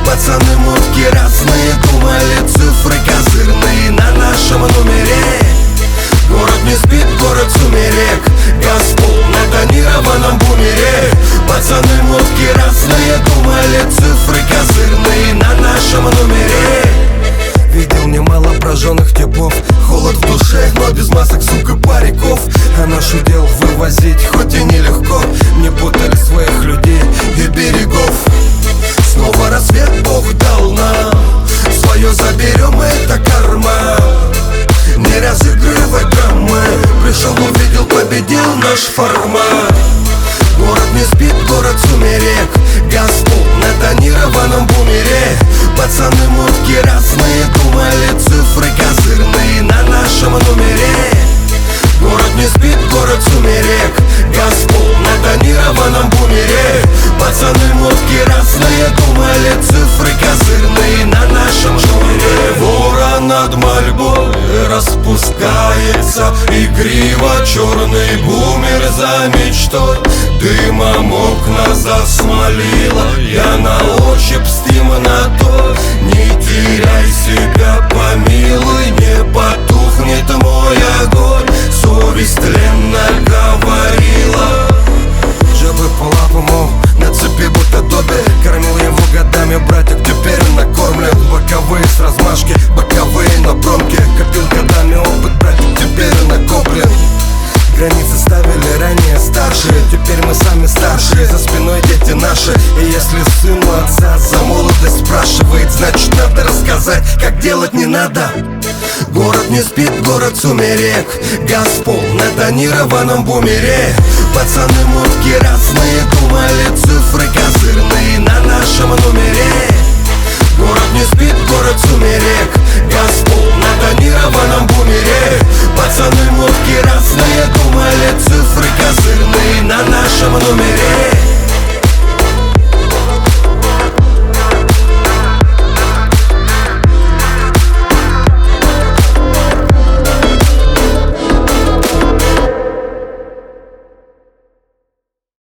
Пацаны мутки разные, думали цифры козырные на нашем номере. Город не спит, город сумерек, газ пол на тонированном бумере. Пацаны мутки разные, думали цифры козырные на нашем номере. Видел немало прожженных типов, холод в душе, но без масок, сука, париков. А наш удел вывозить, хоть и нелегко. Не путали своих людей и берегов. Снова рассвет Бог дал нам, свое заберем, это карма. Не разыгрывай драмы, пришел, увидел, победил наш формат. Город не спит, город сумерек, газ пол на тонированном бумере. Пацаны мутки разные, думали цифры козырные на нашем номере. Город не спит, город сумерек, газ пол на тонированном бумере. Пацаны мутки разные, думали цифры козырные на нашем номере. Ворон над мольбой распускается, игриво черный бумер за мечтой. Дымом окна засмолила, я на ощупь с темнотой. Не теряй себя, помилуй, не потухнет мой огонь. Совесть тленно говорила, жабы по лапам на цепи будто добе. Кормил его годами братик, теперь накормлен. Боковые с размашки, боковые на промке. Копил годами опыт, братик, теперь накоплен. Границы ставили ранее старшие, теперь мы сами старшие. За спиной дети наши, и если сын у отца за молодость спрашивает, значит надо рассказать, как делать не надо. Город не спит, город сумерек, газ пол на тонированном бумере. Пацаны мутки разные, думали цифры козырные на нашем номере.